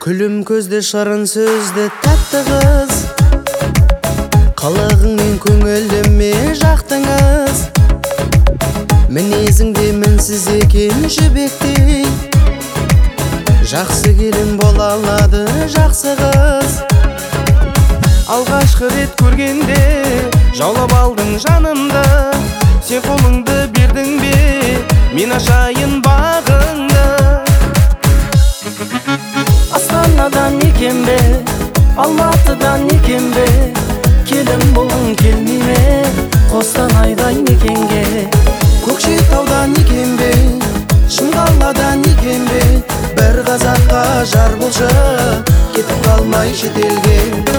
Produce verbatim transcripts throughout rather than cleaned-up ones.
Күлім көзді шарын сөзді тәтті қыз, қылығыңмен көңіліме жақтыңыз. Мінезіңде мінсіз екен жібектей, жақсы келін бола алады жақсы қыз. Алғашқы рет көргенде жаулап алдың жанымды, сен қолыңды бердің бе, мен ашайын бағыңды. Астанадан екен бе, Алматыдан екен бе, келін болғың келмей ме, Қостанайдан мекенге. Көкшетаудан екен бе, Шымқаладан екен бе, бір қазаққа жар болшы, кетіп қалмай шетелге.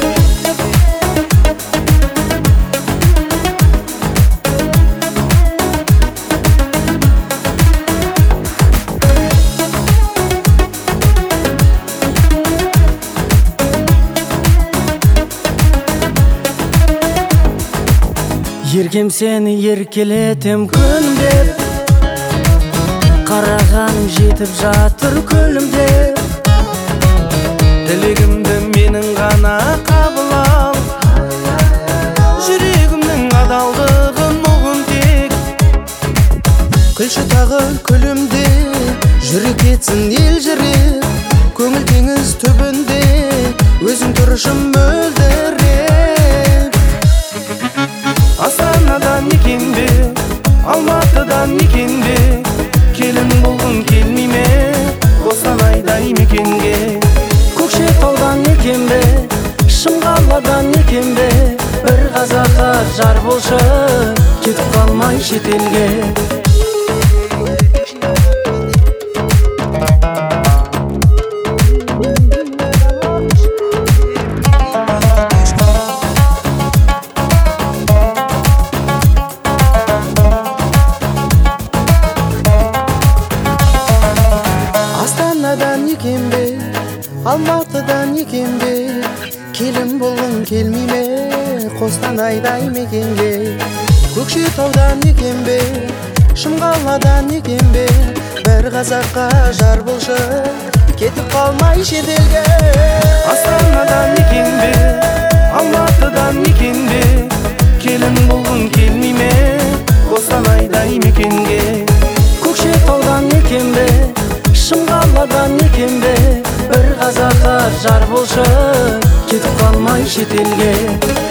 Еркем сені еркелетем күнімдеп, қарағаның жетіп жатыр күлімдеп. Тілегімді менің ғана қабыл ал, жүрегімнің адалдығын ұғын тек. Күлші тағы күлімде, жүрек етсін ел жүрек, көңіл теңіз түбінде өзің тұрышым мөлдірек. Астанадан екен бе, Алматыдан екен бе, келін болғың келмей ме, Қостанайдай мекенге. Көкшетаудан екен бе, Шымқаладан екен бе, бір қазаққа жар болшы, кетіп қалмай шетелге. Астанадан екен бе, Алматыдан екен бе, келін болғың келмей ме, Қостанайдай мекенге. Көкшетаудан екен бе, Шымқаладан екен бе, бір қазаққа жар болшы, кетіп қалмай шетелге. Астанадан екен бе, Алматыдан екен бе, келін болғың келмей ме, Қостанайдай мекенге. Көкшетаудан екен бе, Шымқаладан екен бе, бір қазаққа жар болшы, кетіп қалмай шетелге.